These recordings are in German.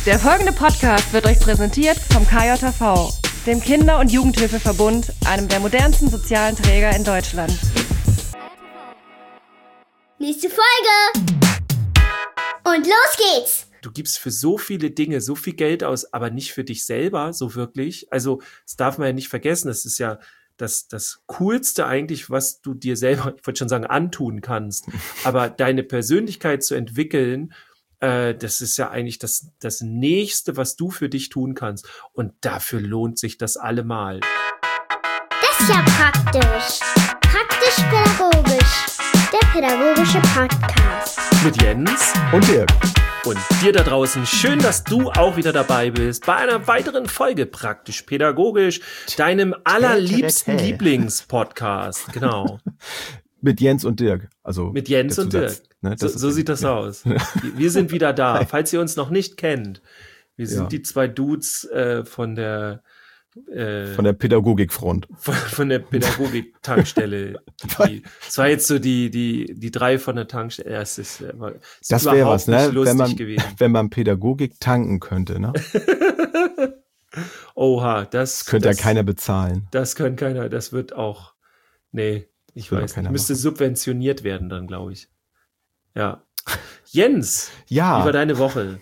Der folgende Podcast wird euch präsentiert vom KJV, dem Kinder- und Jugendhilfeverbund, einem der modernsten sozialen Träger in Deutschland. Nächste Folge! Und los geht's! Du gibst für so viele Dinge so viel Geld aus, aber nicht für dich selber, so wirklich. Also, das darf man ja nicht vergessen. Das ist ja das Coolste eigentlich, was du dir selber, ich wollte schon sagen, antun kannst. Aber deine Persönlichkeit zu entwickeln, das ist ja eigentlich das Nächste, was du für dich tun kannst. Und dafür lohnt sich das allemal. Das ist ja praktisch. Praktisch-pädagogisch. Der pädagogische Podcast. Mit Jens und Dirk. Und dir da draußen, schön, dass du auch wieder dabei bist bei einer weiteren Folge Praktisch-pädagogisch, deinem allerliebsten Lieblingspodcast. Genau. Mit Jens und Dirk. Also mit Jens und Dirk. Ne, so sieht das aus. Wir sind wieder da. Falls ihr uns noch nicht kennt, wir sind die zwei Dudes von der Pädagogikfront. Von der Pädagogik-Tankstelle. Es war jetzt so die drei von der Tankstelle. Ja, das wäre was, ne? Wenn man Pädagogik tanken könnte, ne? Oha, das könnte ja keiner bezahlen. Das könnte keiner. Das wird auch. Nee, ich weiß nicht. Müsste subventioniert werden dann, glaube ich. Ja. Jens, wie war deine Woche?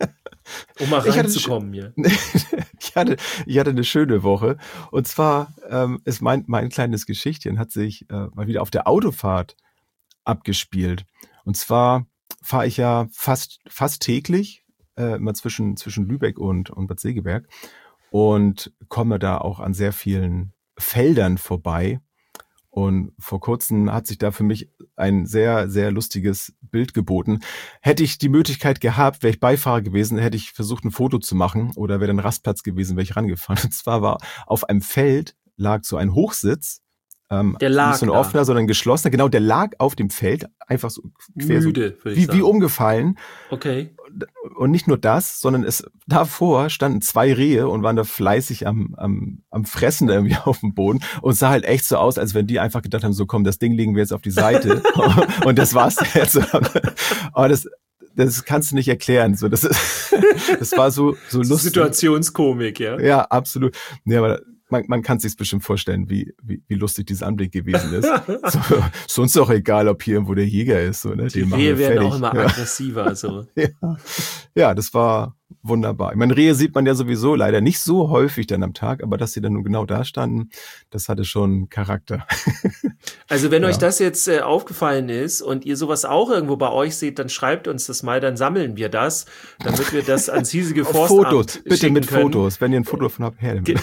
Um mal reinzukommen hier. Ich hatte eine schöne Woche. Und zwar ist mein kleines Geschichtchen hat sich mal wieder auf der Autofahrt abgespielt. Und zwar fahre ich ja fast täglich immer zwischen Lübeck und Bad Segeberg und komme da auch an sehr vielen Feldern vorbei. Und vor kurzem hat sich da für mich ein sehr, sehr lustiges Bild geboten. Hätte ich die Möglichkeit gehabt, wäre ich Beifahrer gewesen, hätte ich versucht, ein Foto zu machen oder wäre dann Rastplatz gewesen, wäre ich rangefahren. Und zwar war auf einem Feld lag so ein Hochsitz. Der lag nicht so ein offener, sondern ein geschlossener. Genau, der lag auf dem Feld, einfach so quer, müde, würde ich sagen. Wie umgefallen. Okay. Und nicht nur das, sondern davor standen 2 Rehe und waren da fleißig am Fressen irgendwie auf dem Boden und sah halt echt so aus, als wenn die einfach gedacht haben, so komm, das Ding legen wir jetzt auf die Seite und das war's jetzt. Aber das kannst du nicht erklären. So, das war so lustig. Situationskomik, ja. Ja, absolut. Nee, aber man kann sich's bestimmt vorstellen, wie lustig dieser Anblick gewesen ist. So uns auch egal, ob hier irgendwo der Jäger ist. So, ne? Die Rehe werden auch immer aggressiver. So. Ja, das war wunderbar. Ich meine, Rehe sieht man ja sowieso leider nicht so häufig dann am Tag, aber dass sie dann nun genau da standen, das hatte schon Charakter. Also wenn euch das jetzt aufgefallen ist und ihr sowas auch irgendwo bei euch seht, dann schreibt uns das mal, dann sammeln wir das, damit wir das ans hiesige Forstamt Fotos, bitte mit können. Fotos, wenn ihr ein Foto von habt, her damit.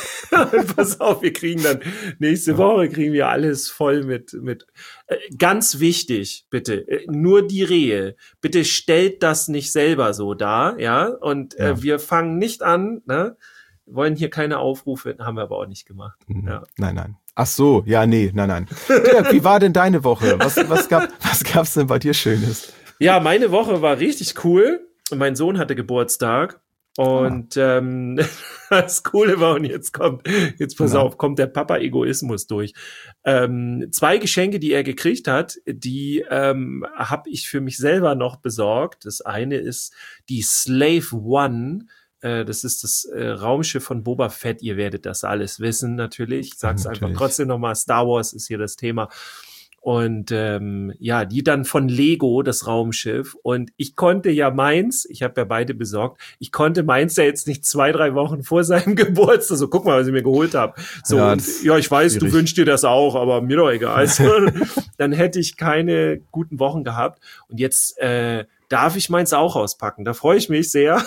Pass auf, wir kriegen dann nächste Woche kriegen wir alles voll mit ganz wichtig, bitte, nur die Rehe. Bitte stellt das nicht selber so dar, ja? Und wir fangen nicht an, ne? Wollen hier keine Aufrufe, haben wir aber auch nicht gemacht. Ja. Nein. Ach so, ja, nein. Dirk, wie war denn deine Woche? Was gab's denn bei dir Schönes? Ja, meine Woche war richtig cool. Mein Sohn hatte Geburtstag. Und das Coole war, und jetzt pass auf, kommt der Papa-Egoismus durch. 2 Geschenke, die er gekriegt hat, die habe ich für mich selber noch besorgt. Das eine ist die Slave One. Das ist das Raumschiff von Boba Fett. Ihr werdet das alles wissen, natürlich. Ich sag's einfach trotzdem nochmal, Star Wars ist hier das Thema. Und die dann von Lego, das Raumschiff. Und ich konnte ja meins, ich habe ja beide besorgt, ich konnte meins ja jetzt nicht 2-3 Wochen vor seinem Geburtstag, so guck mal, was ich mir geholt habe. So, ich weiß, schwierig. Du wünschst dir das auch, aber mir doch egal. Also, dann hätte ich keine guten Wochen gehabt. Und jetzt darf ich meins auch auspacken. Da freue ich mich sehr.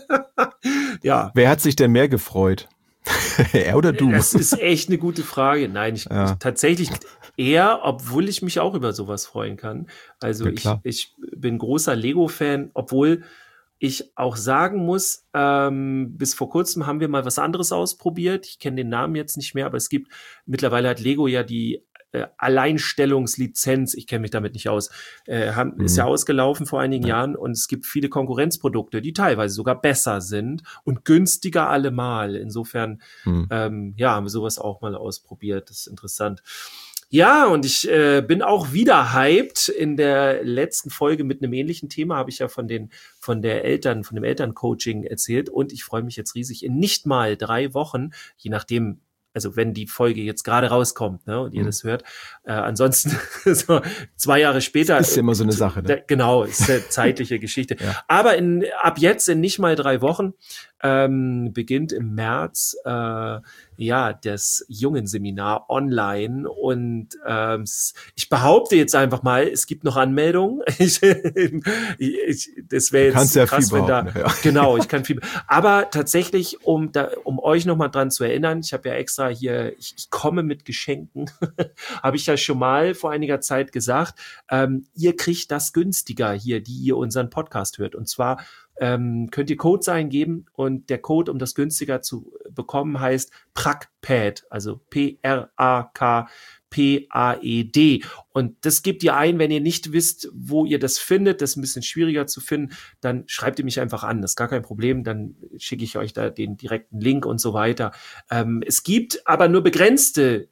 Ja. Wer hat sich denn mehr gefreut? Er oder du? Das ist echt eine gute Frage. Nein, ich tatsächlich eher, obwohl ich mich auch über sowas freuen kann. Also ich bin großer Lego-Fan, obwohl ich auch sagen muss, bis vor kurzem haben wir mal was anderes ausprobiert. Ich kenne den Namen jetzt nicht mehr, aber mittlerweile hat Lego ja die Alleinstellungslizenz, ich kenne mich damit nicht aus, ist ja ausgelaufen vor einigen Jahren und es gibt viele Konkurrenzprodukte, die teilweise sogar besser sind und günstiger allemal. Insofern, haben wir sowas auch mal ausprobiert. Das ist interessant. Ja, und ich bin auch wieder hyped. In der letzten Folge mit einem ähnlichen Thema habe ich ja von dem Elterncoaching erzählt. Und ich freue mich jetzt riesig in nicht mal 3 Wochen, je nachdem, also wenn die Folge jetzt gerade rauskommt, ne, und ihr das hört. Ansonsten so 2 Jahre später. Ist ja immer so eine Sache, ne? Genau, ist eine zeitliche Geschichte. Ja. Aber ab jetzt in nicht mal 3 Wochen beginnt im März das Jungenseminar online und ich behaupte jetzt einfach mal, es gibt noch Anmeldungen. Das wäre jetzt ja krass, wenn da genau, ich kann viel. Aber tatsächlich, um euch noch mal dran zu erinnern, ich habe ja extra hier, ich komme mit Geschenken, habe ich ja schon mal vor einiger Zeit gesagt. Ihr kriegt das günstiger hier, die ihr unseren Podcast hört, und zwar könnt ihr Codes eingeben und der Code, um das günstiger zu bekommen, heißt PRAKPAD, also PRAKPAED. Und das gebt ihr ein, wenn ihr nicht wisst, wo ihr das findet. Das ist ein bisschen schwieriger zu finden. Dann schreibt ihr mich einfach an. Das ist gar kein Problem. Dann schicke ich euch da den direkten Link und so weiter. Es gibt aber nur begrenzte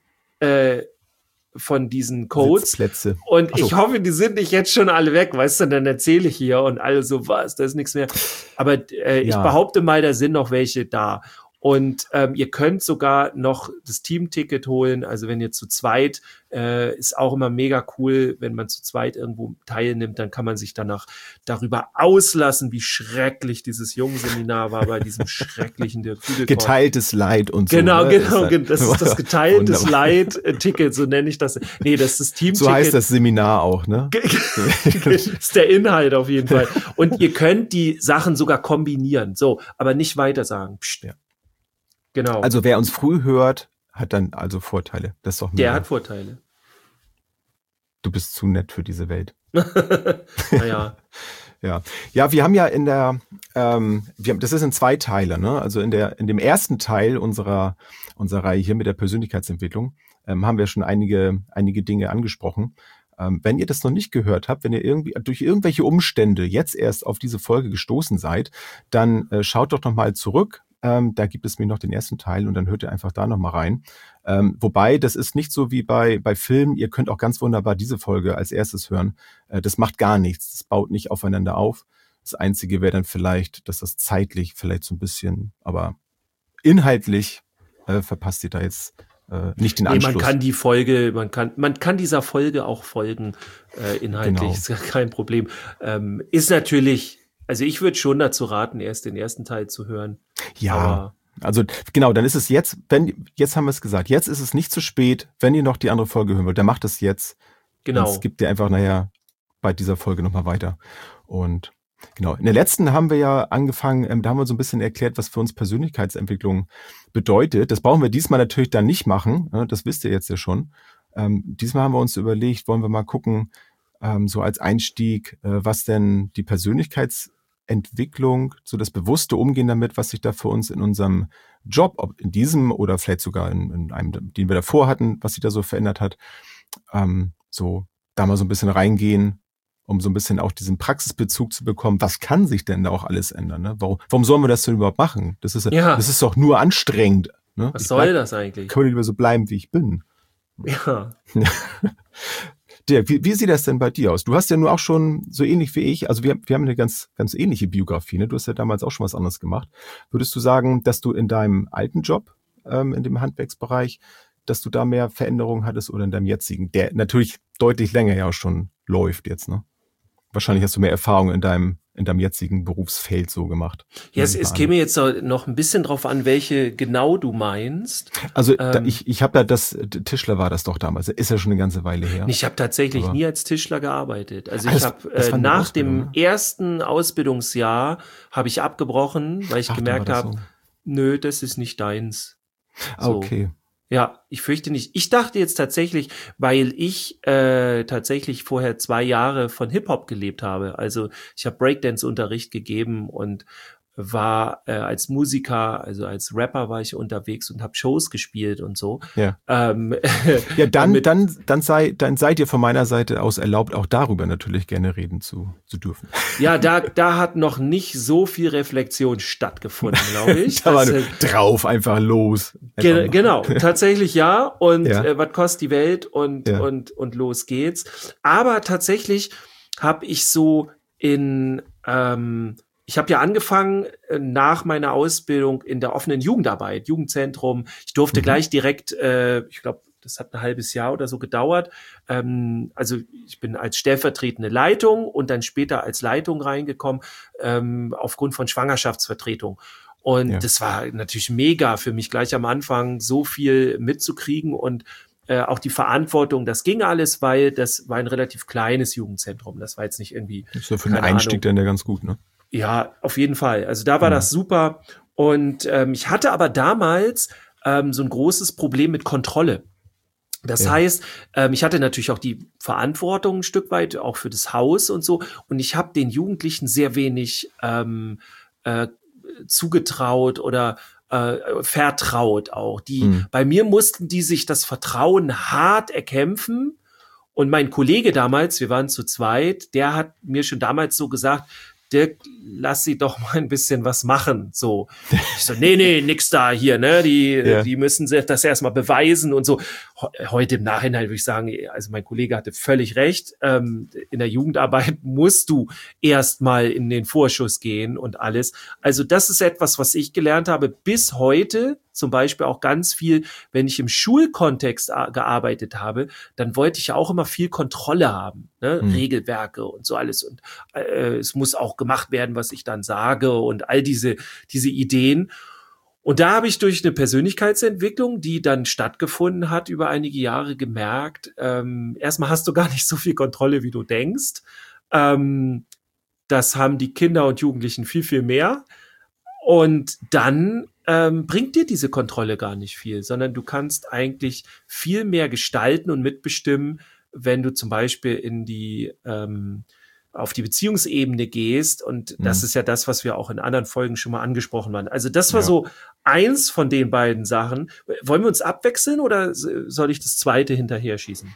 von diesen Codes. Sitzplätze. Und ich hoffe, die sind nicht jetzt schon alle weg, weißt du, dann erzähle ich hier und alle so, was, da ist nichts mehr. Aber ich behaupte mal, da sind noch welche da. Und ihr könnt sogar noch das Teamticket holen. Also wenn ihr zu zweit, ist auch immer mega cool, wenn man zu zweit irgendwo teilnimmt, dann kann man sich danach darüber auslassen, wie schrecklich dieses Jungenseminar war bei diesem schrecklichen Dirk Kugelkorn. Geteiltes Leid und so. Genau, ne? das ist das geteiltes Leid-Ticket, so nenne ich das. Nee, das ist das Teamticket. So heißt das Seminar auch, ne? Das ist der Inhalt auf jeden Fall. Und ihr könnt die Sachen sogar kombinieren. So, aber nicht weiter sagen. Psst. Ja. Genau. Also wer uns früh hört, hat dann also Vorteile. Das ist doch mega. Der hat Vorteile. Du bist zu nett für diese Welt. Naja. Ja, wir haben ja das ist in 2 Teile, ne? Also in dem ersten Teil unserer Reihe hier mit der Persönlichkeitsentwicklung haben wir schon einige Dinge angesprochen. Wenn ihr das noch nicht gehört habt, wenn ihr irgendwie durch irgendwelche Umstände jetzt erst auf diese Folge gestoßen seid, dann schaut doch noch mal zurück. Da gibt es mir noch den ersten Teil und dann hört ihr einfach da noch mal rein. Wobei, das ist nicht so wie bei Filmen. Ihr könnt auch ganz wunderbar diese Folge als erstes hören. Das macht gar nichts. Das baut nicht aufeinander auf. Das Einzige wäre dann vielleicht, dass das zeitlich vielleicht so ein bisschen, aber inhaltlich verpasst ihr da jetzt nicht den Anschluss. Man kann die Folge, man kann dieser Folge auch folgen, inhaltlich, Genau. ist ja kein Problem. Ist natürlich, also ich würde schon dazu raten, erst den ersten Teil zu hören. Ja, aber also genau, dann ist es jetzt haben wir es gesagt, jetzt ist es nicht zu spät, wenn ihr noch die andere Folge hören wollt, dann macht es jetzt. genau. Es gibt ihr einfach nachher bei dieser Folge nochmal weiter. Und genau, in der letzten haben wir ja angefangen, da haben wir so ein bisschen erklärt, was für uns Persönlichkeitsentwicklung bedeutet. Das brauchen wir diesmal natürlich dann nicht machen, das wisst ihr jetzt ja schon. Diesmal haben wir uns überlegt, wollen wir mal gucken, so als Einstieg, was denn die Persönlichkeitsentwicklung, so das bewusste Umgehen damit, was sich da für uns in unserem Job, ob in diesem oder vielleicht sogar in einem, den wir davor hatten, was sich da so verändert hat, so da mal so ein bisschen reingehen, um so ein bisschen auch diesen Praxisbezug zu bekommen. Was kann sich denn da auch alles ändern? Ne? Warum sollen wir das denn überhaupt machen? Das ist doch nur anstrengend. Ne? Was soll das eigentlich? Kann man lieber so bleiben, wie ich bin. Ja. Dirk, wie sieht das denn bei dir aus? Du hast ja nur auch schon so ähnlich wie ich, also wir haben eine ganz, ganz ähnliche Biografie, ne? Du hast ja damals auch schon was anderes gemacht. Würdest du sagen, dass du in deinem alten Job, in dem Handwerksbereich, dass du da mehr Veränderungen hattest oder in deinem jetzigen, der natürlich deutlich länger ja auch schon läuft jetzt, ne? Wahrscheinlich hast du mehr Erfahrung in deinem jetzigen Berufsfeld so gemacht. Ja, es käme jetzt noch ein bisschen drauf an, welche genau du meinst. Also ich habe ja Tischler war das doch damals, ist ja schon eine ganze Weile her. Ich habe tatsächlich nie als Tischler gearbeitet. Also das ich habe nach dem ersten Ausbildungsjahr habe ich abgebrochen, weil ich gemerkt habe, nö, das ist nicht deins. So. Okay. Ja, ich fürchte nicht. Ich dachte jetzt tatsächlich, weil ich tatsächlich vorher 2 Jahre von Hip-Hop gelebt habe. Also ich habe Breakdance-Unterricht gegeben und war als Musiker, also als Rapper war ich unterwegs und habe Shows gespielt und so. Ja, ja dann seid ihr von meiner Seite aus erlaubt, auch darüber natürlich gerne reden zu dürfen. Ja, da hat noch nicht so viel Reflexion stattgefunden, glaube ich. Da war drauf, einfach los. Genau, tatsächlich ja. Und was kostet die Welt und los geht's. Aber tatsächlich habe ich so ich habe ja angefangen nach meiner Ausbildung in der offenen Jugendarbeit, Jugendzentrum. Ich durfte gleich direkt, ich glaube, das hat ein halbes Jahr oder so gedauert. Also ich bin als stellvertretende Leitung und dann später als Leitung reingekommen, aufgrund von Schwangerschaftsvertretung. Und das war natürlich mega für mich gleich am Anfang, so viel mitzukriegen und auch die Verantwortung, das ging alles, weil das war ein relativ kleines Jugendzentrum. Das war jetzt nicht irgendwie. Das ist ja für den Einstieg dann ja ganz gut, ne? Ja, auf jeden Fall. Also da war das super. Und ich hatte aber damals so ein großes Problem mit Kontrolle. Das heißt, ich hatte natürlich auch die Verantwortung ein Stück weit, auch für das Haus und so. Und ich habe den Jugendlichen sehr wenig zugetraut oder vertraut auch. Bei mir mussten die sich das Vertrauen hart erkämpfen. Und mein Kollege damals, wir waren zu zweit, der hat mir schon damals so gesagt, Dirk, lass sie doch mal ein bisschen was machen. So. Ich so, nee, nix da hier, ne? Die müssen das erstmal beweisen und so. Heute im Nachhinein würde ich sagen, also mein Kollege hatte völlig recht. In der Jugendarbeit musst du erstmal in den Vorschuss gehen und alles. Also das ist etwas, was ich gelernt habe bis heute. Zum Beispiel auch ganz viel, wenn ich im Schulkontext gearbeitet habe, dann wollte ich ja auch immer viel Kontrolle haben, ne? Regelwerke und so alles. Und es muss auch gemacht werden, was ich dann sage und all diese Ideen. Und da habe ich durch eine Persönlichkeitsentwicklung, die dann stattgefunden hat über einige Jahre, gemerkt, erstmal hast du gar nicht so viel Kontrolle, wie du denkst. Das haben die Kinder und Jugendlichen viel, viel mehr. Und dann bringt dir diese Kontrolle gar nicht viel, sondern du kannst eigentlich viel mehr gestalten und mitbestimmen, wenn du zum Beispiel auf die Beziehungsebene gehst. Und das ist ja das, was wir auch in anderen Folgen schon mal angesprochen haben. Also das war so eins von den beiden Sachen. Wollen wir uns abwechseln oder soll ich das zweite hinterher schießen?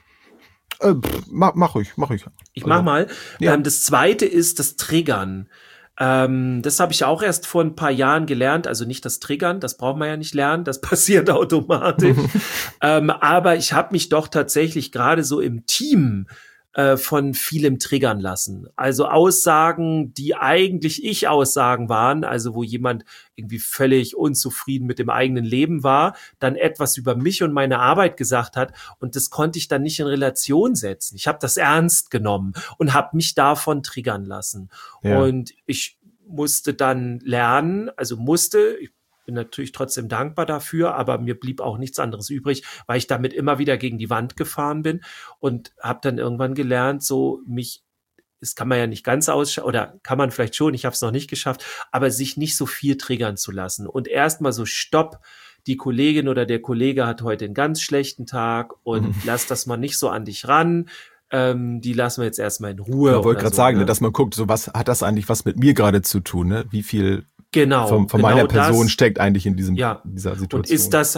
Mach ich. Ich mach mal. Ja. Das zweite ist das Triggern. Das habe ich auch erst vor ein paar Jahren gelernt, also nicht das Triggern, das braucht man ja nicht lernen, das passiert automatisch. Aber ich habe mich doch tatsächlich gerade so im Team von vielem triggern lassen. Also Aussagen, die eigentlich Ich-Aussagen waren, also wo jemand irgendwie völlig unzufrieden mit dem eigenen Leben war, dann etwas über mich und meine Arbeit gesagt hat und das konnte ich dann nicht in Relation setzen. Ich habe das ernst genommen und habe mich davon triggern lassen. Ja. Und ich musste dann lernen, ich bin natürlich trotzdem dankbar dafür, aber mir blieb auch nichts anderes übrig, weil ich damit immer wieder gegen die Wand gefahren bin und habe dann irgendwann gelernt, das kann man ja nicht ganz oder kann man vielleicht schon, ich habe es noch nicht geschafft, aber sich nicht so viel triggern zu lassen und erstmal so stopp, die Kollegin oder der Kollege hat heute einen ganz schlechten Tag und lass das mal nicht so an dich ran. Die lassen wir jetzt erstmal in Ruhe. Ich wollte gerade sagen, ne? Dass man guckt, so was hat das eigentlich was mit mir gerade zu tun, ne? Wie viel von meiner Person steckt eigentlich in dieser Situation. Und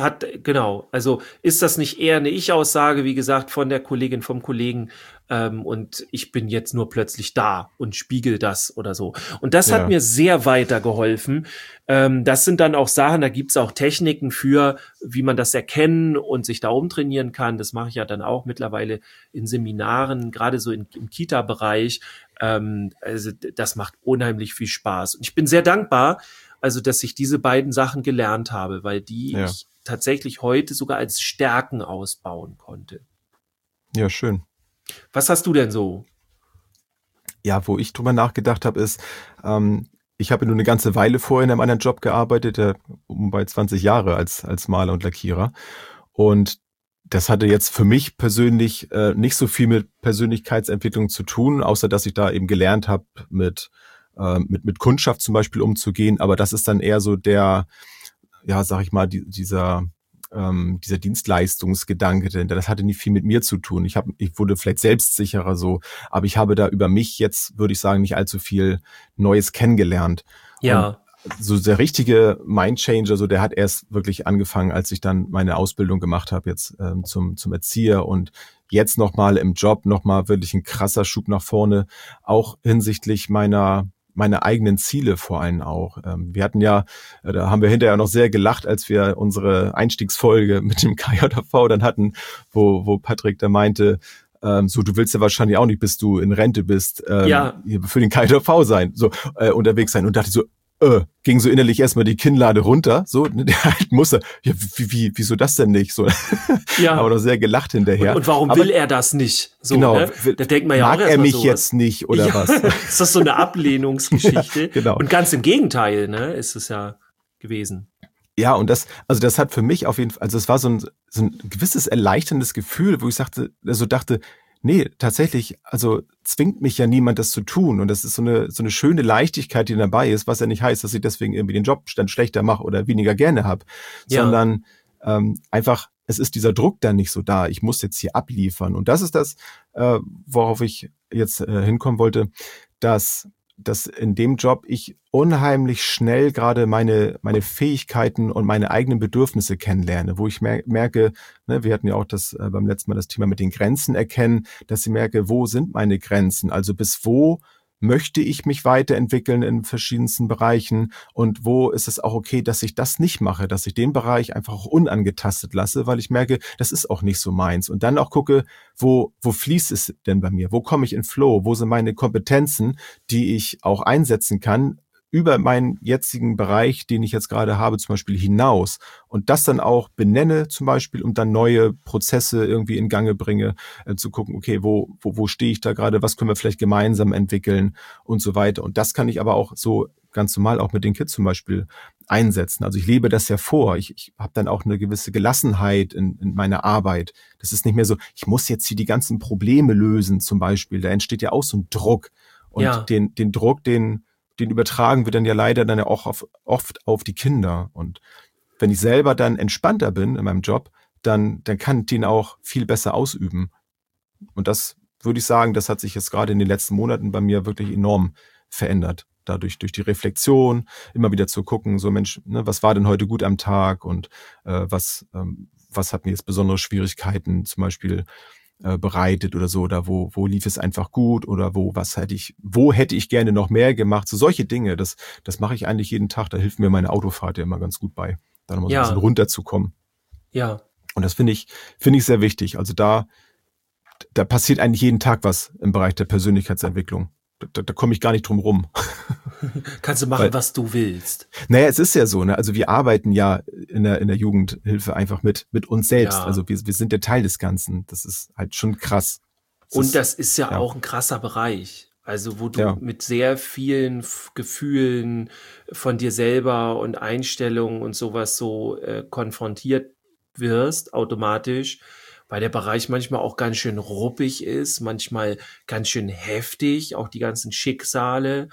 ist das nicht eher eine Ich-Aussage, wie gesagt, von der Kollegin, vom Kollegen, und ich bin jetzt nur plötzlich da und spiegel das oder so. Und das hat mir sehr weitergeholfen. Das sind dann auch Sachen, da gibt's auch Techniken für, wie man das erkennen und sich da umtrainieren kann. Das mache ich ja dann auch mittlerweile in Seminaren, gerade so im Kita-Bereich. Also das macht unheimlich viel Spaß. Und ich bin sehr dankbar, also dass ich diese beiden Sachen gelernt habe, weil ich tatsächlich heute sogar als Stärken ausbauen konnte. Ja, schön. Was hast du denn so? Ja, wo ich drüber nachgedacht habe, ist, ich habe nur eine ganze Weile vorher in einem anderen Job gearbeitet, bei 20 Jahre als Maler und Lackierer. Und das hatte jetzt für mich persönlich nicht so viel mit Persönlichkeitsentwicklung zu tun, außer dass ich da eben gelernt habe, mit Kundschaft zum Beispiel umzugehen. Aber das ist dann eher so dieser Dienstleistungsgedanke, denn das hatte nicht viel mit mir zu tun. Ich wurde vielleicht selbstsicherer so, aber ich habe da über mich jetzt, würde ich sagen, nicht allzu viel Neues kennengelernt. Ja. Und so der richtige Mindchanger, so der hat erst wirklich angefangen, als ich dann meine Ausbildung gemacht habe, jetzt zum Erzieher und jetzt nochmal im Job nochmal wirklich ein krasser Schub nach vorne, auch hinsichtlich meine eigenen Ziele vor allem auch. Wir hatten ja, da haben wir hinterher noch sehr gelacht, als wir unsere Einstiegsfolge mit dem KJV dann hatten, wo Patrick da meinte, so, du willst ja wahrscheinlich auch nicht, bis du in Rente bist, hier für den KJV sein, so unterwegs sein und dachte so, ging so innerlich erstmal die Kinnlade runter, so, der halt musste, ja, wieso das denn nicht, so, aber noch sehr gelacht hinterher. Und warum will er das nicht? So, genau, ne? Da denkt man ja mag auch er mich sowas. jetzt nicht, oder was? Ist das so eine Ablehnungsgeschichte? Ja, genau. Und ganz im Gegenteil, ne, ist es ja gewesen. Ja, und das hat für mich auf jeden Fall, also es war so ein gewisses erleichterndes Gefühl, wo ich dachte, nee, tatsächlich, also zwingt mich ja niemand, das zu tun. Und das ist so eine schöne Leichtigkeit, die dabei ist, was ja nicht heißt, dass ich deswegen irgendwie den Job dann schlechter mache oder weniger gerne habe, sondern einfach, es ist dieser Druck dann nicht so da. Ich muss jetzt hier abliefern. Und das ist das, worauf ich jetzt hinkommen wollte, dass in dem Job ich unheimlich schnell gerade meine Fähigkeiten und meine eigenen Bedürfnisse kennenlerne, wo ich merke, ne, wir hatten ja auch das beim letzten Mal das Thema mit den Grenzen erkennen, dass ich merke, wo sind meine Grenzen? Also bis wo möchte ich mich weiterentwickeln in verschiedensten Bereichen und wo ist es auch okay, dass ich das nicht mache, dass ich den Bereich einfach auch unangetastet lasse, weil ich merke, das ist auch nicht so meins. Und dann auch gucke, wo fließt es denn bei mir? Wo komme ich in Flow? Wo sind meine Kompetenzen, die ich auch einsetzen kann über meinen jetzigen Bereich, den ich jetzt gerade habe, zum Beispiel hinaus und das dann auch benenne zum Beispiel und dann neue Prozesse irgendwie in Gange bringe, zu gucken, okay, wo stehe ich da gerade, was können wir vielleicht gemeinsam entwickeln und so weiter. Und das kann ich aber auch so ganz normal auch mit den Kids zum Beispiel einsetzen. Also ich lebe das ja vor. Ich habe dann auch eine gewisse Gelassenheit in meiner Arbeit. Das ist nicht mehr so, ich muss jetzt hier die ganzen Probleme lösen zum Beispiel. Da entsteht ja auch so ein Druck. Und den Druck, den übertragen wir dann ja leider dann ja auch oft auf die Kinder. Und wenn ich selber dann entspannter bin in meinem Job, dann kann ich den auch viel besser ausüben. Und das würde ich sagen, das hat sich jetzt gerade in den letzten Monaten bei mir wirklich enorm verändert. Dadurch, durch die Reflexion, immer wieder zu gucken, so Mensch, ne, was war denn heute gut am Tag und was hat mir jetzt besondere Schwierigkeiten zum Beispiel bereitet oder so, oder wo lief es einfach gut oder wo hätte ich gerne noch mehr gemacht, so solche Dinge, das mache ich eigentlich jeden Tag, da hilft mir meine Autofahrt ja immer ganz gut bei, da nochmal so ein bisschen runterzukommen. Ja. Und das finde ich sehr wichtig, also da passiert eigentlich jeden Tag was im Bereich der Persönlichkeitsentwicklung. Da komme ich gar nicht drum rum. Kannst du machen, was du willst. Naja, es ist ja so, ne? Also wir arbeiten ja in der Jugendhilfe einfach mit uns selbst. Ja. Also wir sind der Teil des Ganzen. Das ist halt schon krass. Das ist ja auch ein krasser Bereich. Also wo du mit sehr vielen Gefühlen von dir selber und Einstellungen und sowas so konfrontiert wirst, automatisch. Weil der Bereich manchmal auch ganz schön ruppig ist, manchmal ganz schön heftig, auch die ganzen Schicksale.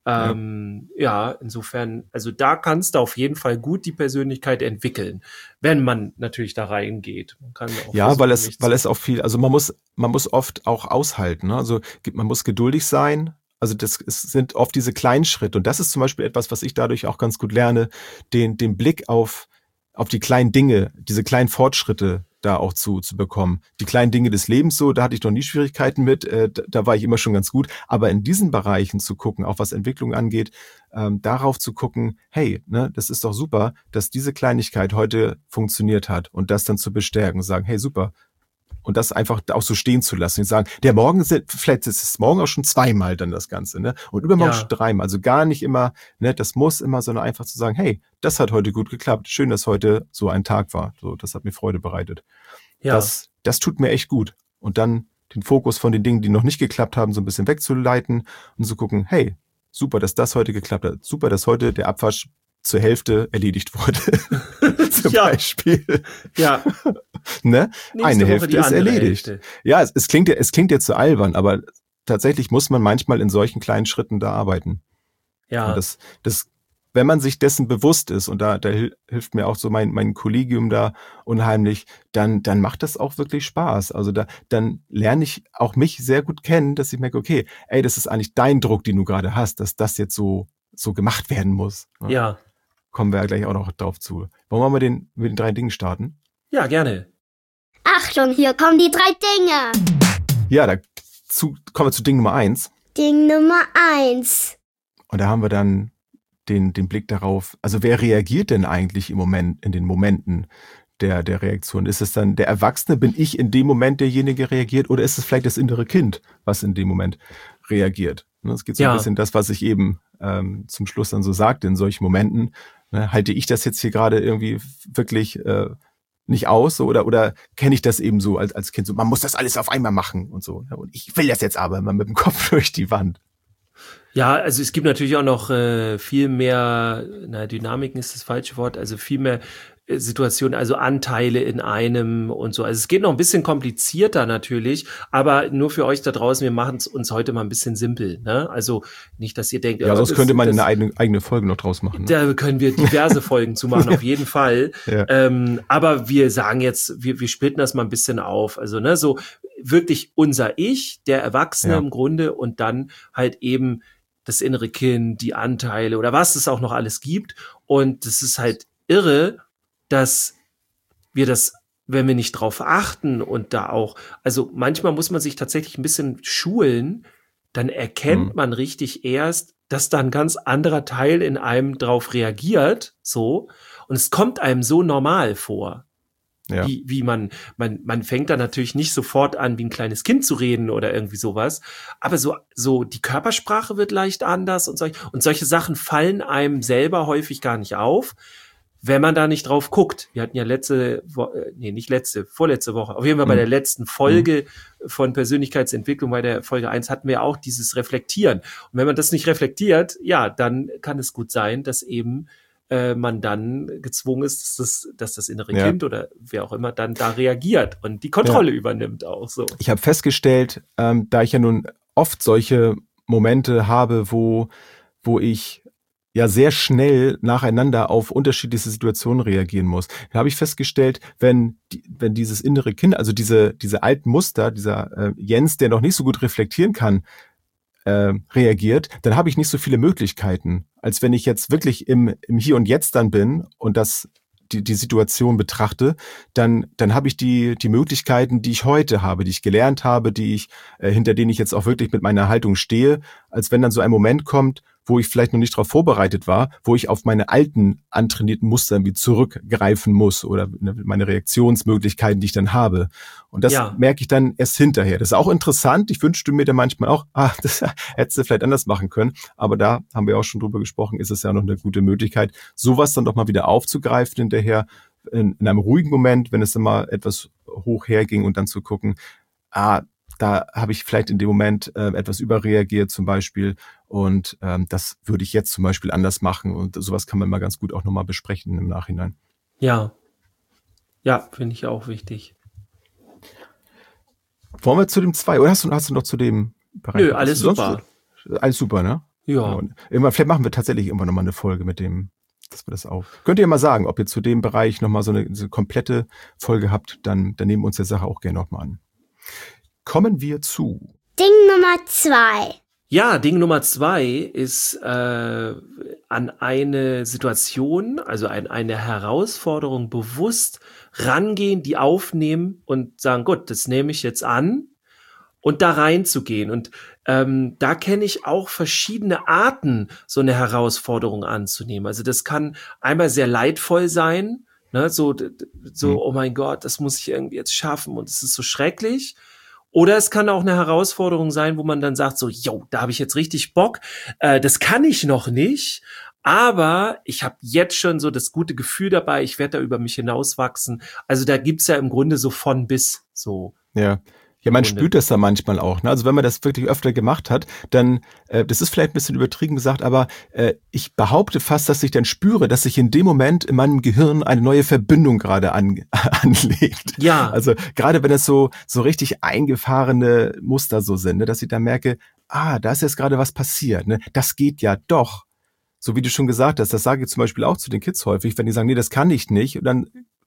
Insofern, also da kannst du auf jeden Fall gut die Persönlichkeit entwickeln, wenn man natürlich da reingeht. Man kann auch weil es auch viel, also man muss oft auch aushalten, ne? Also man muss geduldig sein. Also es sind oft diese kleinen Schritte und das ist zum Beispiel etwas, was ich dadurch auch ganz gut lerne, den Blick auf die kleinen Dinge, diese kleinen Fortschritte da auch zu bekommen. Die kleinen Dinge des Lebens so, da hatte ich noch nie Schwierigkeiten mit, da war ich immer schon ganz gut, aber in diesen Bereichen zu gucken, auch was Entwicklung angeht, darauf zu gucken, hey, ne, das ist doch super, dass diese Kleinigkeit heute funktioniert hat und das dann zu bestärken und sagen, hey, super. Und das einfach auch so stehen zu lassen und sagen, vielleicht ist es morgen auch schon zweimal dann das Ganze, ne? Und übermorgen schon dreimal. Also gar nicht immer, ne, das muss immer, sondern einfach zu sagen, hey, das hat heute gut geklappt. Schön, dass heute so ein Tag war. So, das hat mir Freude bereitet. Ja. Das tut mir echt gut. Und dann den Fokus von den Dingen, die noch nicht geklappt haben, so ein bisschen wegzuleiten und zu gucken, hey, super, dass das heute geklappt hat. Super, dass heute der Abwasch zur Hälfte erledigt wurde. Zum Beispiel. Ja. Ne? Eine Hälfte ist erledigt. Hälfte. Ja, es klingt jetzt so albern, aber tatsächlich muss man manchmal in solchen kleinen Schritten da arbeiten. Ja. Und das, wenn man sich dessen bewusst ist, und da hilft mir auch so mein Kollegium da unheimlich, dann macht das auch wirklich Spaß. Also dann lerne ich auch mich sehr gut kennen, dass ich merke, okay, ey, das ist eigentlich dein Druck, den du gerade hast, dass das jetzt so so gemacht werden muss. Ne? Ja. Kommen wir ja gleich auch noch drauf zu. Wollen wir mal mit den 3 Dingen starten? Ja, gerne. Achtung, hier kommen die 3 Dinge. Ja, kommen wir zu Ding Nummer 1. Ding Nummer 1. Und da haben wir dann den Blick darauf, also wer reagiert denn eigentlich in den Momenten der Reaktion? Ist es dann der Erwachsene, bin ich in dem Moment derjenige reagiert, oder ist es vielleicht das innere Kind, was in dem Moment reagiert? Es geht so ein bisschen das, was ich eben zum Schluss dann so sagte, in solchen Momenten, ne, halte ich das jetzt hier gerade irgendwie wirklich nicht aus, so, oder kenne ich das eben so als Kind, so man muss das alles auf einmal machen und so, ne? Und ich will das jetzt aber immer mit dem Kopf durch die Wand. Ja, also es gibt natürlich auch noch viel mehr, Dynamiken ist das falsche Wort, also viel mehr Situationen, also Anteile in einem und so. Also es geht noch ein bisschen komplizierter natürlich, aber nur für euch da draußen, wir machen es uns heute mal ein bisschen simpel. Ne? Also nicht, dass ihr denkt, ja, sonst könnte man eine eigene Folge noch draus machen. Ne? Da können wir diverse Folgen zu machen, auf jeden Fall. Ja. Aber wir sagen jetzt, wir splitten das mal ein bisschen auf. Also ne, so wirklich unser Ich, der Erwachsene im Grunde, und dann halt eben das innere Kind, die Anteile oder was es auch noch alles gibt. Und das ist halt irre, dass wir das, wenn wir nicht drauf achten und da auch, also manchmal muss man sich tatsächlich ein bisschen schulen, dann erkennt man richtig erst, dass da ein ganz anderer Teil in einem drauf reagiert, so, und es kommt einem so normal vor. Ja. Wie man fängt da natürlich nicht sofort an, wie ein kleines Kind zu reden oder irgendwie sowas, aber so die Körpersprache wird leicht anders und solche Sachen fallen einem selber häufig gar nicht auf, wenn man da nicht drauf guckt. Wir hatten ja vorletzte Woche, auf jeden Fall bei der letzten Folge von Persönlichkeitsentwicklung, bei der Folge 1 hatten wir auch dieses Reflektieren. Und wenn man das nicht reflektiert, ja, dann kann es gut sein, dass eben man dann gezwungen ist, dass das innere Kind oder wer auch immer dann da reagiert und die Kontrolle übernimmt auch so. Ich habe festgestellt, da ich ja nun oft solche Momente habe, wo ich ja sehr schnell nacheinander auf unterschiedliche Situationen reagieren muss. Da habe ich festgestellt, wenn dieses innere Kind, also diese alten Muster, dieser Jens, der noch nicht so gut reflektieren kann, reagiert, dann habe ich nicht so viele Möglichkeiten, als wenn ich jetzt wirklich im Hier und Jetzt dann bin und die Situation betrachte, dann habe ich die Möglichkeiten, die ich heute habe, die ich gelernt habe, hinter denen ich jetzt auch wirklich mit meiner Haltung stehe, als wenn dann so ein Moment kommt, wo ich vielleicht noch nicht darauf vorbereitet war, wo ich auf meine alten antrainierten Muster irgendwie zurückgreifen muss oder meine Reaktionsmöglichkeiten, die ich dann habe. Und das merke ich dann erst hinterher. Das ist auch interessant. Ich wünschte mir dann manchmal auch, das hättest du vielleicht anders machen können. Aber da haben wir auch schon drüber gesprochen, ist es ja noch eine gute Möglichkeit, sowas dann doch mal wieder aufzugreifen hinterher in einem ruhigen Moment, wenn es dann mal etwas hoch herging und dann zu gucken, da habe ich vielleicht in dem Moment etwas überreagiert zum Beispiel und das würde ich jetzt zum Beispiel anders machen und sowas kann man mal ganz gut auch nochmal besprechen im Nachhinein. Ja, finde ich auch wichtig. Wollen wir zu dem 2 oder hast du noch zu dem Bereich? Nö, alles super. Alles super, ne? Ja. Vielleicht machen wir tatsächlich irgendwann nochmal eine Folge mit dem, dass wir das auch. Könnt ihr mal sagen, ob ihr zu dem Bereich nochmal so eine komplette Folge habt, dann nehmen wir uns der Sache auch gerne nochmal an. Kommen wir zu Ding Nummer 2. Ja, Ding Nummer 2 ist an eine Situation, also eine Herausforderung bewusst rangehen, die aufnehmen und sagen, gut, das nehme ich jetzt an und da reinzugehen. Und da kenne ich auch verschiedene Arten, so eine Herausforderung anzunehmen. Also das kann einmal sehr leidvoll sein, ne? So, oh mein Gott, das muss ich irgendwie jetzt schaffen und es ist so schrecklich. Oder es kann auch eine Herausforderung sein, wo man dann sagt so, da habe ich jetzt richtig Bock, das kann ich noch nicht, aber ich habe jetzt schon so das gute Gefühl dabei, ich werde da über mich hinauswachsen. Also da gibt's ja im Grunde so von bis so. Ja, man spürt das da manchmal auch. Ne? Also wenn man das wirklich öfter gemacht hat, dann, das ist vielleicht ein bisschen übertrieben gesagt, aber ich behaupte fast, dass ich dann spüre, dass sich in dem Moment in meinem Gehirn eine neue Verbindung gerade anlegt. Ja. Also gerade wenn es so richtig eingefahrene Muster so sind, ne, dass ich dann merke, da ist jetzt gerade was passiert. Ne? Das geht ja doch. So wie du schon gesagt hast, das sage ich zum Beispiel auch zu den Kids häufig, wenn die sagen, nee, das kann ich nicht. Und dann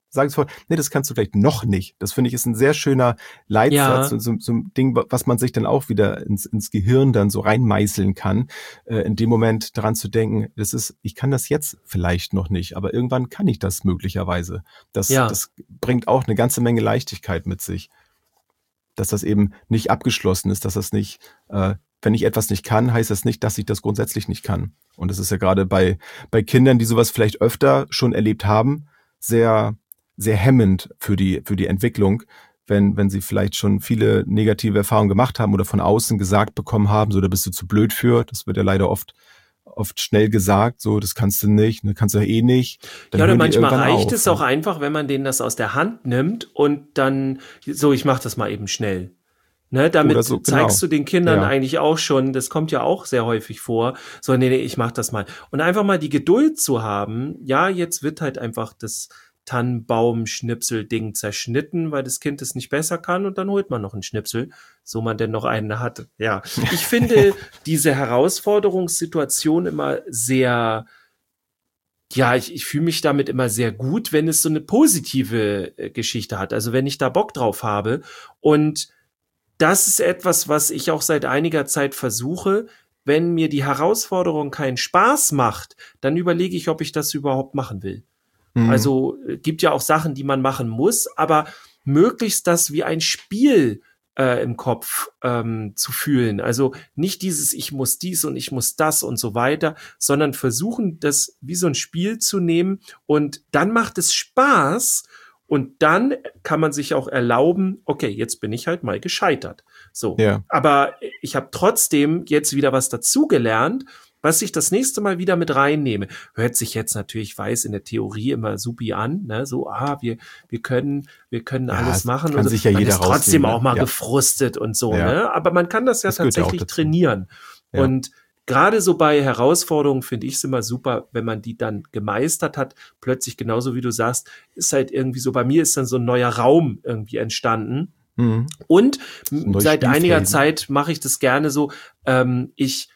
sagen sofort, nee, das kannst du vielleicht noch nicht. Das finde ich ist ein sehr schöner Leitsatz und so ein Ding, was man sich dann auch wieder ins Gehirn dann so reinmeißeln kann, in dem Moment daran zu denken, ich kann das jetzt vielleicht noch nicht, aber irgendwann kann ich das möglicherweise. Das bringt auch eine ganze Menge Leichtigkeit mit sich, dass das eben nicht abgeschlossen ist, dass das nicht, wenn ich etwas nicht kann, heißt das nicht, dass ich das grundsätzlich nicht kann. Und das ist ja gerade bei Kindern, die sowas vielleicht öfter schon erlebt haben, sehr, sehr hemmend für die Entwicklung, wenn sie vielleicht schon viele negative Erfahrungen gemacht haben oder von außen gesagt bekommen haben, so, da bist du zu blöd für. Das wird ja leider oft schnell gesagt, so, das kannst du nicht, das kannst du ja eh nicht. Dann oder manchmal reicht es auch einfach, wenn man denen das aus der Hand nimmt und dann, so, ich mach das mal eben schnell. Ne, damit so, zeigst du den Kindern eigentlich auch schon, das kommt ja auch sehr häufig vor, so, nee, ich mach das mal. Und einfach mal die Geduld zu haben, ja, jetzt wird halt einfach das Tannenbaum-Schnipsel-Ding zerschnitten, weil das Kind es nicht besser kann und dann holt man noch einen Schnipsel, so man denn noch einen hat. Ja, ich finde diese Herausforderungssituation immer sehr, ja, ich fühle mich damit immer sehr gut, wenn es so eine positive Geschichte hat, also wenn ich da Bock drauf habe. Und das ist etwas, was ich auch seit einiger Zeit versuche. Wenn mir die Herausforderung keinen Spaß macht, dann überlege ich, ob ich das überhaupt machen will. Also gibt ja auch Sachen, die man machen muss, aber möglichst das wie ein Spiel im Kopf zu fühlen. Also nicht dieses, ich muss dies und ich muss das und so weiter, sondern versuchen, das wie so ein Spiel zu nehmen und dann macht es Spaß und dann kann man sich auch erlauben, okay, jetzt bin ich halt mal gescheitert. So, aber ich habe trotzdem jetzt wieder was dazugelernt, was ich das nächste Mal wieder mit reinnehme. Hört sich jetzt natürlich, ich weiß, in der Theorie immer supi an, ne? So, wir können alles machen. Kann und so. Sich ja man jeder ist trotzdem auch mal gefrustet und so, ne? Aber man kann das ja tatsächlich trainieren. Ja. Und gerade so bei Herausforderungen finde ich es immer super, wenn man die dann gemeistert hat, plötzlich genauso wie du sagst, ist halt irgendwie so, bei mir ist dann so ein neuer Raum irgendwie entstanden. Und seit einiger Zeit mache ich das gerne so, ich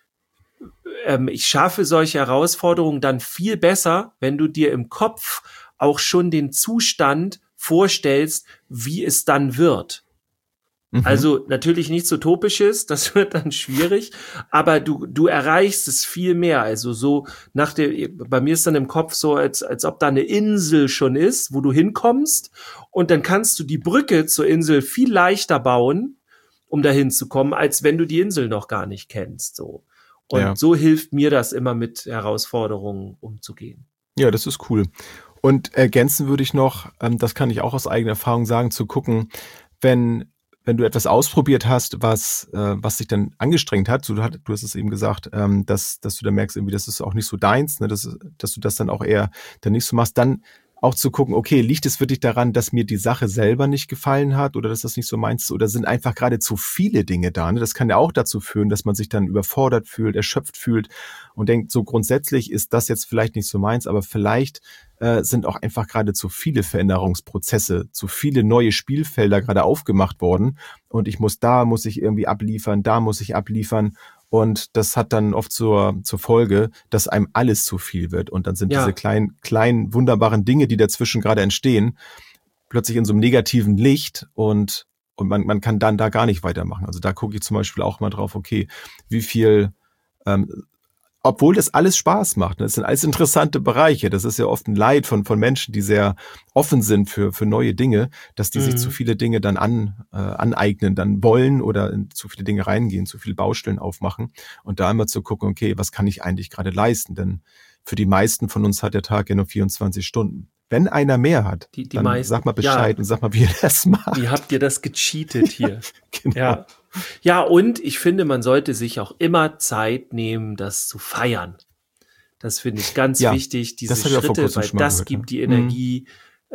schaffe solche Herausforderungen dann viel besser, wenn du dir im Kopf auch schon den Zustand vorstellst, wie es dann wird. Also natürlich nichts Utopisches, das wird dann schwierig, aber du erreichst es viel mehr. Also so bei mir ist dann im Kopf so, als ob da eine Insel schon ist, wo du hinkommst und dann kannst du die Brücke zur Insel viel leichter bauen, um dahin zu kommen, als wenn du die Insel noch gar nicht kennst, so. Und so hilft mir das immer, mit Herausforderungen umzugehen. Ja, das ist cool. Und ergänzen würde ich noch, das kann ich auch aus eigener Erfahrung sagen, zu gucken, wenn du etwas ausprobiert hast, was dich dann angestrengt hat, du hast es eben gesagt, dass du dann merkst, irgendwie, das ist auch nicht so deins, ne, dass du das dann auch eher dann nicht so machst, dann auch zu gucken, okay, liegt es wirklich daran, dass mir die Sache selber nicht gefallen hat oder dass das nicht so meins ist oder sind einfach gerade zu viele Dinge da? Ne? Das kann ja auch dazu führen, dass man sich dann überfordert fühlt, erschöpft fühlt und denkt, so grundsätzlich ist das jetzt vielleicht nicht so meins, aber vielleicht sind auch einfach gerade zu viele Veränderungsprozesse, zu viele neue Spielfelder gerade aufgemacht worden und muss ich irgendwie abliefern, da muss ich abliefern. Und das hat dann oft zur Folge, dass einem alles zu viel wird. Und dann sind diese kleinen, wunderbaren Dinge, die dazwischen gerade entstehen, plötzlich in so einem negativen Licht und man kann dann da gar nicht weitermachen. Also da gucke ich zum Beispiel auch mal drauf, okay, wie viel, obwohl das alles Spaß macht, das sind alles interessante Bereiche. Das ist ja oft ein Leid von Menschen, die sehr offen sind für neue Dinge, dass die sich zu viele Dinge dann aneignen, dann wollen oder in zu viele Dinge reingehen, zu viele Baustellen aufmachen und da einmal zu gucken, okay, was kann ich eigentlich gerade leisten? Denn für die meisten von uns hat der Tag ja nur 24 Stunden. Wenn einer mehr hat, dann meisten, sag mal Bescheid und sag mal, wie ihr das macht. Wie habt ihr das gecheatet hier? Genau. Ja, und ich finde, man sollte sich auch immer Zeit nehmen, das zu feiern. Das finde ich ganz wichtig, diese Schritte, weil das gibt die Energie.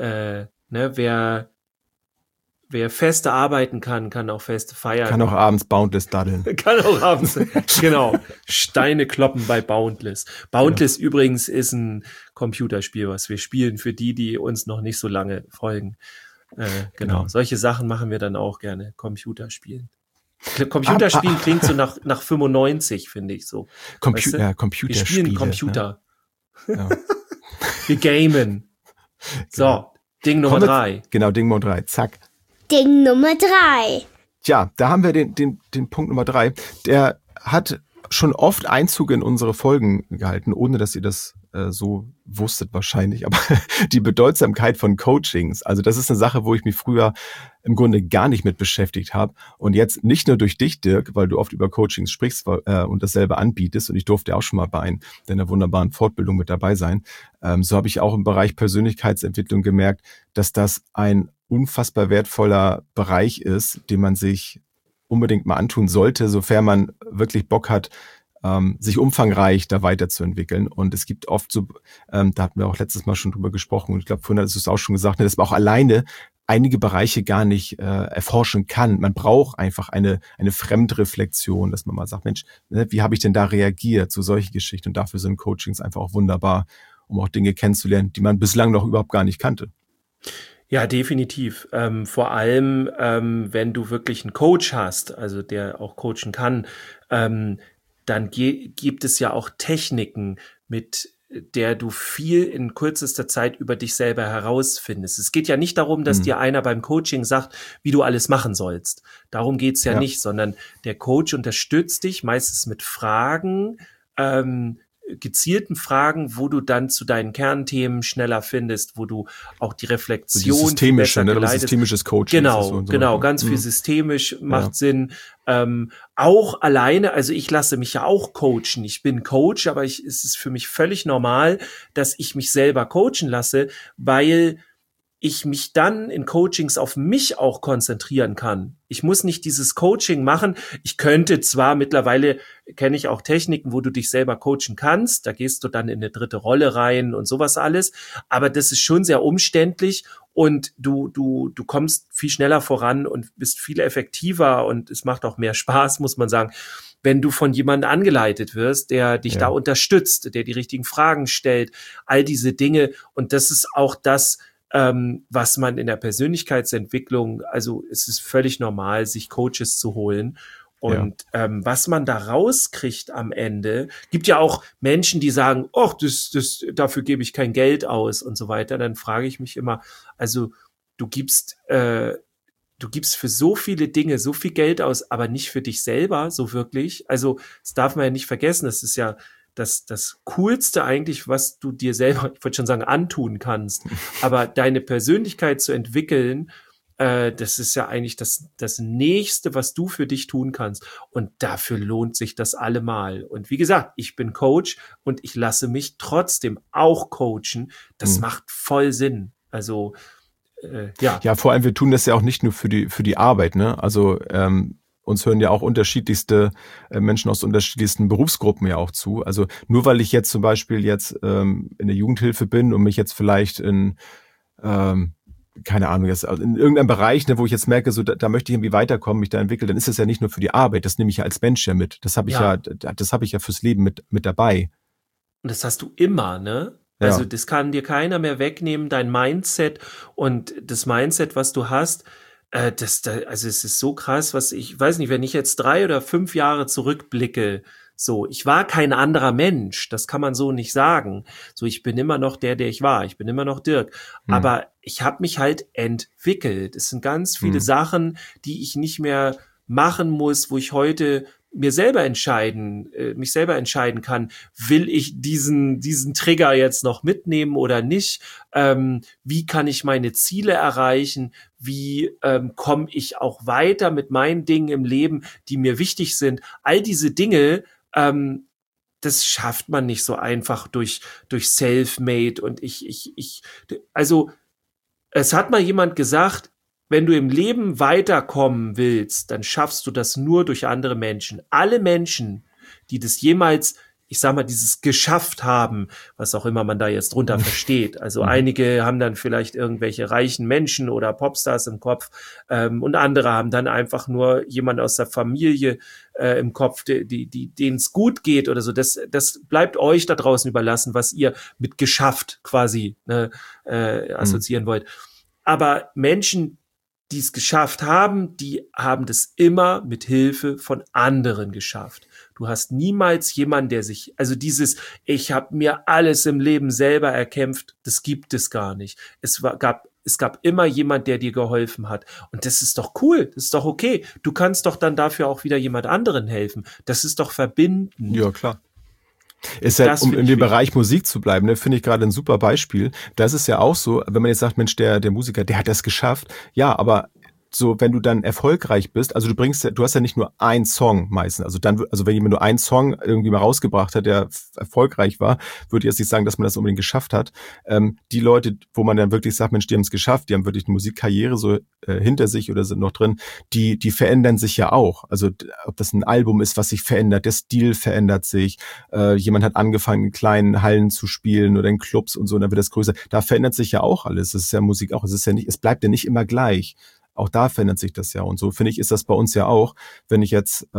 Wer feste arbeiten kann auch feste feiern. Kann auch abends Boundless daddeln. Kann auch abends, genau, Steine kloppen bei Boundless. Boundless übrigens ist ein Computerspiel, was wir spielen, für die uns noch nicht so lange folgen. Genau, solche Sachen machen wir dann auch gerne, Computerspielen. Computerspielen klingt so nach 95, finde ich so. Computerspiele. Wir spielen Computer. Ja. Wir gamen. So, Ding Nummer 3. Genau, Ding Nummer 3. Zack. Ding Nummer 3. Tja, da haben wir den Punkt Nummer 3. Der hat schon oft Einzug in unsere Folgen gehalten, ohne dass ihr das so wusstet wahrscheinlich. Aber die Bedeutsamkeit von Coachings, also das ist eine Sache, wo ich mich früher im Grunde gar nicht mit beschäftigt habe. Und jetzt nicht nur durch dich, Dirk, weil du oft über Coachings sprichst und dasselbe anbietest. Und ich durfte auch schon mal bei deiner wunderbaren Fortbildung mit dabei sein. So habe ich auch im Bereich Persönlichkeitsentwicklung gemerkt, dass das ein unfassbar wertvoller Bereich ist, den man sich unbedingt mal antun sollte, sofern man wirklich Bock hat, sich umfangreich da weiterzuentwickeln. Und es gibt oft so, da hatten wir auch letztes Mal schon drüber gesprochen und ich glaube, vorhin hast du es auch schon gesagt, dass man auch alleine einige Bereiche gar nicht erforschen kann. Man braucht einfach eine Fremdreflexion, dass man mal sagt, Mensch, wie habe ich denn da reagiert, so solche Geschichten. Und dafür sind Coachings einfach auch wunderbar, um auch Dinge kennenzulernen, die man bislang noch überhaupt gar nicht kannte. Ja, definitiv. Vor allem, wenn du wirklich einen Coach hast, also der auch coachen kann, dann gibt es ja auch Techniken, mit der du viel in kürzester Zeit über dich selber herausfindest. Es geht ja nicht darum, dass dir einer beim Coaching sagt, wie du alles machen sollst. Darum geht's ja nicht, sondern der Coach unterstützt dich meistens mit Fragen, gezielten Fragen, wo du dann zu deinen Kernthemen schneller findest, wo du auch die Reflexion so systemische, besser geleitest. Systemisches Coaching. Genau, ganz viel systemisch macht Sinn. Auch alleine, also ich lasse mich ja auch coachen. Ich bin Coach, aber es ist für mich völlig normal, dass ich mich selber coachen lasse, weil ich mich dann in Coachings auf mich auch konzentrieren kann. Ich muss nicht dieses Coaching machen. Ich könnte zwar, mittlerweile kenne ich auch Techniken, wo du dich selber coachen kannst. Da gehst du dann in eine dritte Rolle rein und sowas alles. Aber das ist schon sehr umständlich und du kommst viel schneller voran und bist viel effektiver und es macht auch mehr Spaß, muss man sagen, wenn du von jemandem angeleitet wirst, der dich da unterstützt, der die richtigen Fragen stellt, all diese Dinge. Und das ist auch das, was man in der Persönlichkeitsentwicklung, also es ist völlig normal, sich Coaches zu holen. Und was man da rauskriegt am Ende, gibt ja auch Menschen, die sagen, oh, dafür gebe ich kein Geld aus und so weiter. Dann frage ich mich immer, also du gibst für so viele Dinge so viel Geld aus, aber nicht für dich selber so wirklich. Also das darf man ja nicht vergessen, das ist ja das Coolste eigentlich, was du dir selber, ich wollte schon sagen, antun kannst. Aber deine Persönlichkeit zu entwickeln, das ist ja eigentlich das Nächste, was du für dich tun kannst. Und dafür lohnt sich das allemal. Und wie gesagt, ich bin Coach und ich lasse mich trotzdem auch coachen. Das macht voll Sinn. Also, Ja, vor allem, wir tun das ja auch nicht nur für die Arbeit, ne? Also, uns hören ja auch unterschiedlichste Menschen aus unterschiedlichsten Berufsgruppen ja auch zu. Also nur weil ich jetzt zum Beispiel in der Jugendhilfe bin und mich jetzt vielleicht keine Ahnung, jetzt in irgendeinem Bereich, ne, wo ich jetzt merke, so da möchte ich irgendwie weiterkommen, mich da entwickeln, dann ist es ja nicht nur für die Arbeit, das nehme ich ja als Mensch ja mit. Das habe ich das habe ich ja fürs Leben mit dabei. Und das hast du immer, ne? Also das kann dir keiner mehr wegnehmen, dein Mindset und das Mindset, was du hast. Also es ist so krass, ich weiß nicht, wenn ich jetzt 3 oder 5 Jahre zurückblicke, so, ich war kein anderer Mensch, das kann man so nicht sagen. So, ich bin immer noch der ich war, ich bin immer noch Dirk. Aber ich habe mich halt entwickelt. Es sind ganz viele Sachen, die ich nicht mehr machen muss, wo ich heute mich selber entscheiden kann, will ich diesen Trigger jetzt noch mitnehmen oder nicht? Wie kann ich meine Ziele erreichen? Wie komme ich auch weiter mit meinen Dingen im Leben, die mir wichtig sind? All diese Dinge, das schafft man nicht so einfach durch Self-Made und also es hat mal jemand gesagt, wenn du im Leben weiterkommen willst, dann schaffst du das nur durch andere Menschen. Alle Menschen, die das jemals, ich sag mal, dieses geschafft haben, was auch immer man da jetzt drunter versteht. Also einige haben dann vielleicht irgendwelche reichen Menschen oder Popstars im Kopf und andere haben dann einfach nur jemand aus der Familie im Kopf, denen es gut geht oder so. Das bleibt euch da draußen überlassen, was ihr mit geschafft quasi assoziieren wollt. Aber Menschen, die es geschafft haben, die haben das immer mit Hilfe von anderen geschafft. Du hast niemals jemanden, ich habe mir alles im Leben selber erkämpft, das gibt es gar nicht. Es es gab immer jemand, der dir geholfen hat. Und das ist doch cool, das ist doch okay. Du kannst doch dann dafür auch wieder jemand anderen helfen. Das ist doch verbindend. Ja, klar. Ist ja, um in dem Bereich Musik zu bleiben, ne, finde ich gerade ein super Beispiel. Da ist es ja auch so, wenn man jetzt sagt, Mensch, der Musiker, der hat das geschafft. Ja, aber so, wenn du dann erfolgreich bist, also du hast ja nicht nur einen Song meistens, also wenn jemand nur einen Song irgendwie mal rausgebracht hat, der erfolgreich war, würde ich jetzt nicht sagen, dass man das unbedingt geschafft hat. Die Leute, wo man dann wirklich sagt, Mensch, die haben es geschafft, die haben wirklich eine Musikkarriere so hinter sich oder sind noch drin, die verändern sich ja auch. Also ob das ein Album ist, was sich verändert, der Stil verändert sich, jemand hat angefangen, in kleinen Hallen zu spielen oder in Clubs und so, und dann wird das größer. Da verändert sich ja auch alles. Das ist ja Musik auch. Es bleibt ja nicht immer gleich. Auch da verändert sich das ja. Und so, finde ich, ist das bei uns ja auch, wenn ich jetzt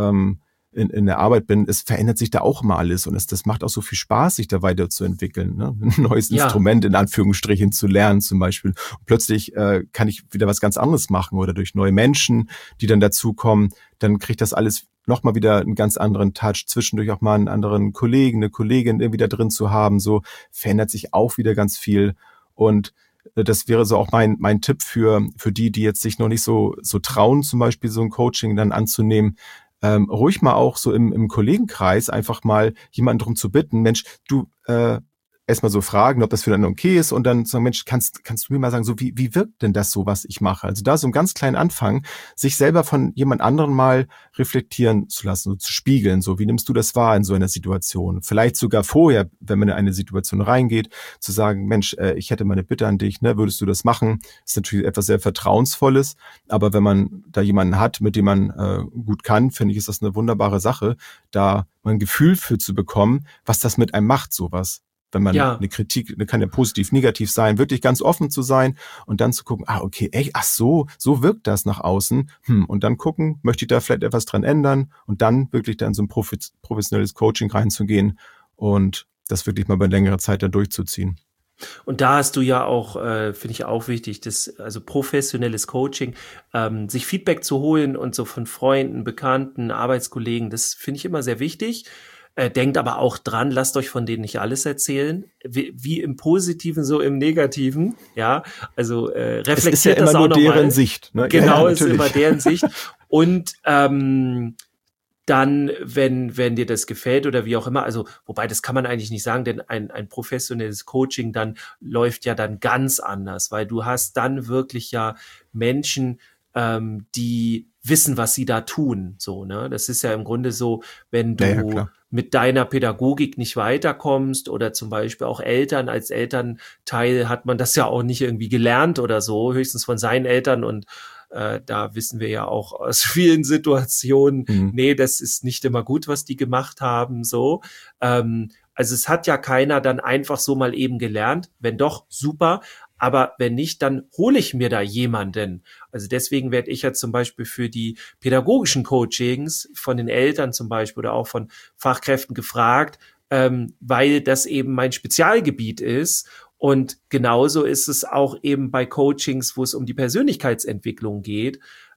in der Arbeit bin, es verändert sich da auch immer alles. Und das macht auch so viel Spaß, sich da weiterzuentwickeln. Ne? Ein neues Instrument in Anführungsstrichen zu lernen zum Beispiel. Und plötzlich kann ich wieder was ganz anderes machen oder durch neue Menschen, die dann dazukommen, dann kriegt das alles nochmal wieder einen ganz anderen Touch. Zwischendurch auch mal einen anderen Kollegen, eine Kollegin irgendwie da drin zu haben. So verändert sich auch wieder ganz viel. Und das wäre so auch mein Tipp für die jetzt sich noch nicht so trauen, zum Beispiel so ein Coaching dann anzunehmen. Ruhig mal auch so im Kollegenkreis einfach mal jemanden darum zu bitten, Mensch, du erstmal so fragen, ob das für einen okay ist, und dann sagen, Mensch, kannst du mir mal sagen, so wie wirkt denn das so, was ich mache? Also da so einen ganz kleinen Anfang, sich selber von jemand anderem mal reflektieren zu lassen, so zu spiegeln, so wie nimmst du das wahr in so einer Situation? Vielleicht sogar vorher, wenn man in eine Situation reingeht, zu sagen, Mensch, ich hätte mal eine Bitte an dich, ne, würdest du das machen? Das ist natürlich etwas sehr Vertrauensvolles, aber wenn man da jemanden hat, mit dem man gut kann, finde ich, ist das eine wunderbare Sache, da mal ein Gefühl für zu bekommen, was das mit einem macht, sowas. Wenn man eine Kritik, kann ja positiv, negativ sein, wirklich ganz offen zu sein und dann zu gucken, okay, echt, so wirkt das nach außen. Und dann gucken, möchte ich da vielleicht etwas dran ändern, und dann wirklich dann so ein professionelles Coaching reinzugehen und das wirklich mal über längere Zeit dann durchzuziehen. Und da hast du ja auch, finde ich auch wichtig, also professionelles Coaching, sich Feedback zu holen und so von Freunden, Bekannten, Arbeitskollegen, das finde ich immer sehr wichtig. Denkt aber auch dran, lasst euch von denen nicht alles erzählen, wie im Positiven, so im Negativen, ja, also reflektiert das auch nochmal. Es ist ja immer nur deren Sicht. Ne? Genau, ja, ist immer deren Sicht. Und dann, wenn dir das gefällt oder wie auch immer, also wobei, das kann man eigentlich nicht sagen, denn ein professionelles Coaching dann läuft ja dann ganz anders, weil du hast dann wirklich ja Menschen, die wissen, was sie da tun, so, ne? Das ist ja im Grunde so, wenn du mit deiner Pädagogik nicht weiterkommst oder zum Beispiel auch Eltern, als Elternteil hat man das ja auch nicht irgendwie gelernt oder so, höchstens von seinen Eltern, und da wissen wir ja auch aus vielen Situationen, nee, das ist nicht immer gut, was die gemacht haben, so. Also es hat ja keiner dann einfach so mal eben gelernt, wenn doch, super, aber wenn nicht, dann hole ich mir da jemanden. Also deswegen werde ich ja zum Beispiel für die pädagogischen Coachings von den Eltern zum Beispiel oder auch von Fachkräften gefragt, weil das eben mein Spezialgebiet ist. Und genauso ist es auch eben bei Coachings, wo es um die Persönlichkeitsentwicklung geht.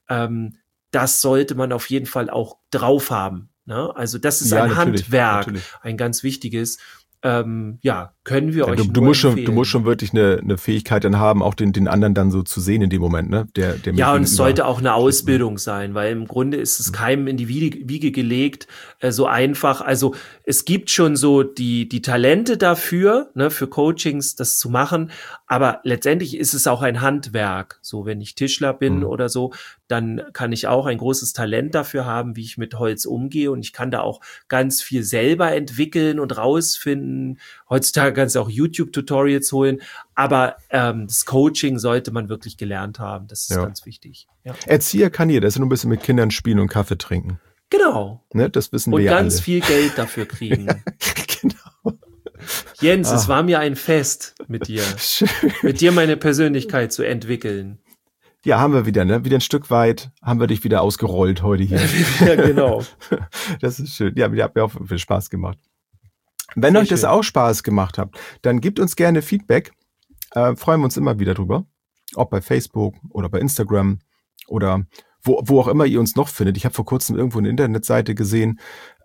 Das sollte man auf jeden Fall auch drauf haben, ne? Also das ist ein Handwerk, ein ganz wichtiges. Können wir euch du musst schon wirklich eine Fähigkeit dann haben, auch den anderen dann so zu sehen in dem Moment, ne? Der und es sollte auch eine Ausbildung sein, weil im Grunde ist es keinem in die Wiege gelegt, so einfach. Also es gibt schon so die Talente dafür, ne, für Coachings das zu machen, aber letztendlich ist es auch ein Handwerk. So, wenn ich Tischler bin oder so, dann kann ich auch ein großes Talent dafür haben, wie ich mit Holz umgehe, und ich kann da auch ganz viel selber entwickeln und rausfinden. Heutzutage kannst du auch YouTube-Tutorials holen, aber das Coaching sollte man wirklich gelernt haben. Das ist ganz wichtig. Ja. Erzieher kann jeder, das ist nur ein bisschen mit Kindern spielen und Kaffee trinken. Genau. Ne, das wissen wir ja alle. Und ganz viel Geld dafür kriegen. Genau. Jens, es war mir ein Fest mit dir. Schön. Mit dir meine Persönlichkeit zu entwickeln. Ja, haben wir wieder, ne? Wieder ein Stück weit haben wir dich wieder ausgerollt heute hier. Ja, genau. Das ist schön. Ja, ihr habt mir auch viel Spaß gemacht. Wenn euch das auch Spaß gemacht hat, dann gebt uns gerne Feedback. Freuen wir uns immer wieder drüber. Ob bei Facebook oder bei Instagram oder wo auch immer ihr uns noch findet. Ich habe vor kurzem irgendwo eine Internetseite gesehen,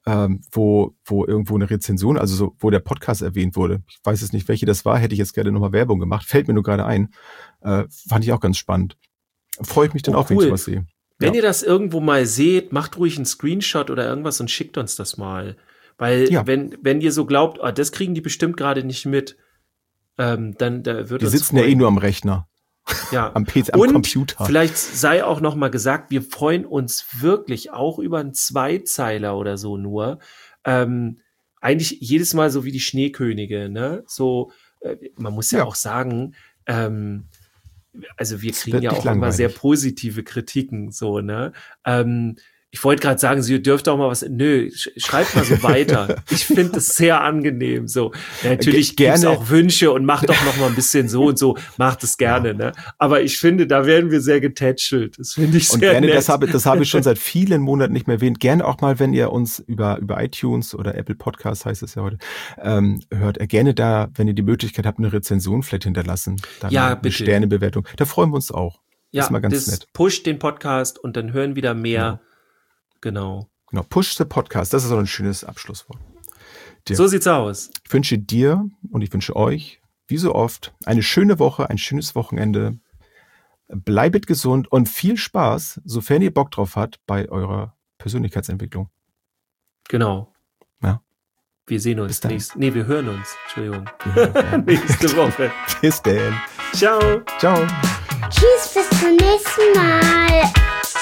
wo irgendwo eine Rezension, also so, wo der Podcast erwähnt wurde. Ich weiß jetzt nicht, welche das war, hätte ich jetzt gerne nochmal Werbung gemacht. Fällt mir nur gerade ein. Fand ich auch ganz spannend. Freue ich mich dann auch, wenn ich sowas sehe. Wenn ihr das irgendwo mal seht, macht ruhig einen Screenshot oder irgendwas und schickt uns das mal. Weil wenn ihr so glaubt, das kriegen die bestimmt gerade nicht mit, dann da wird die sitzen ja nur am Rechner. Ja. am PC, am Computer. Vielleicht sei auch noch mal gesagt, wir freuen uns wirklich auch über einen Zweizeiler oder so nur. Eigentlich jedes Mal so wie die Schneekönige, ne? So, man muss ja auch sagen, also wir kriegen ja auch immer sehr positive Kritiken, so, ne? Ich wollte gerade sagen, Sie dürfte auch mal was, schreibt mal so weiter. Ich finde es sehr angenehm, so. Ja, natürlich gibt's auch Wünsche und macht doch noch mal ein bisschen so und so, macht es gerne, ne? Aber ich finde, da werden wir sehr getätschelt. Das finde ich sehr gerne, nett. Das habe ich schon seit vielen Monaten nicht mehr erwähnt. Gerne auch mal, wenn ihr uns über iTunes oder Apple Podcasts, heißt es ja heute, hört. Gerne da, wenn ihr die Möglichkeit habt, eine Rezension vielleicht hinterlassen. Dann eine Sternebewertung. Da freuen wir uns auch. Ja, das ist mal ganz nett. Pusht den Podcast und dann hören wieder mehr. Ja. Genau. Push the Podcast. Das ist so ein schönes Abschlusswort. So sieht's aus. Ich wünsche dir und ich wünsche euch, wie so oft, eine schöne Woche, ein schönes Wochenende. Bleibet gesund und viel Spaß, sofern ihr Bock drauf habt, bei eurer Persönlichkeitsentwicklung. Genau. Ja. Wir sehen uns wir hören uns. Entschuldigung. Nächste Woche. Bis dann. Ciao. Ciao. Tschüss, bis zum nächsten Mal.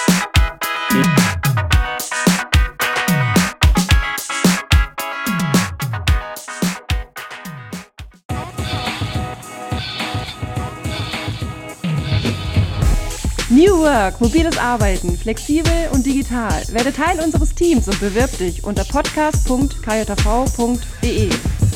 New Work, mobiles Arbeiten, flexibel und digital. Werde Teil unseres Teams und bewirb dich unter podcast.kjv.de.